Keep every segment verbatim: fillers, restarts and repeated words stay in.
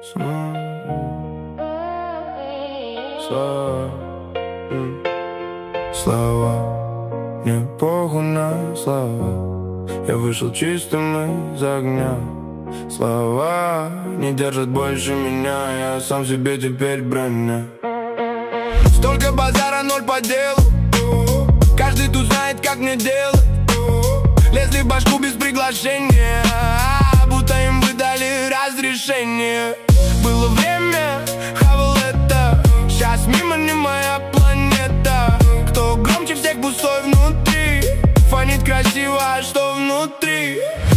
Слова, слова, мне похуй на слова. Я вышел чистым из огня. Слова не держат больше меня, я сам себе теперь броня. Столько базара, ноль по делу. Каждый тут знает, как мне делать. Лезли в башку без приглашения, будто им выдали разрешение. Было время, хавал это. Сейчас мимо не моя планета. Кто громче всех, пустой внутри. Фонит красиво, а что внутри?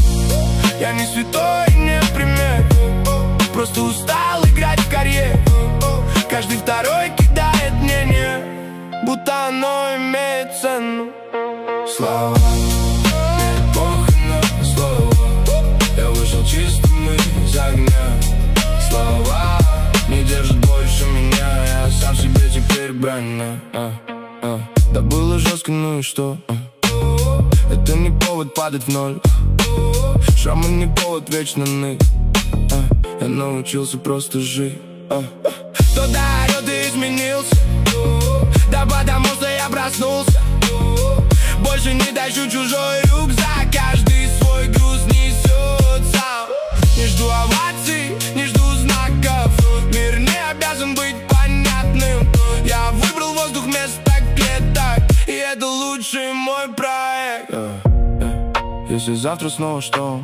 Я не святой, не пример. Просто устал играть в карьер. Каждый второй кидает мнение, будто оно имеет цену. Слова, мне похуй на слова. Я вышел чистым из огня. Слова не держат больше меня, я сам себе теперь броня. а, а. Да было жестко, ну и что? а. Это не повод падать в ноль. Шрамы не повод вечно ныть. а. Я научился просто жить. а. Кто-то орёт и изменился. Да потому что я проснулся. Больше не тащу чужой рюкзак. Каждый свой груз несет сам. Не жду оваций, не жду знаков. Мир не обязан быть понятным. Я выбрал воздух вместо клеток, и это лучший мой проект. yeah, yeah. Если завтра снова что,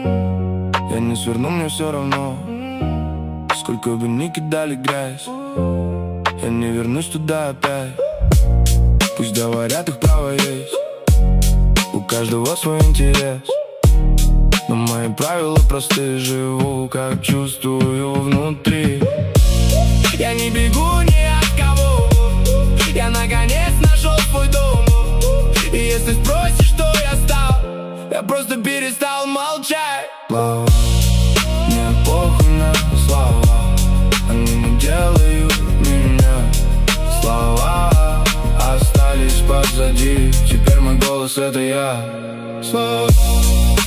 я не сверну, мне все равно. Сколько бы ни кидали грязь, я не вернусь туда опять. Пусть говорят, их право есть. У каждого свой интерес. Но мои правила простые. Живу, как чувствую внутри. Я не бегу ни от кого. Я наконец нашел свой дом. И если спросишь, что я стал, я просто перестал молчать. Слова, мне похуй на слова. Они не делают меня. Слова остались позади. Теперь мой голос — это я. Слова.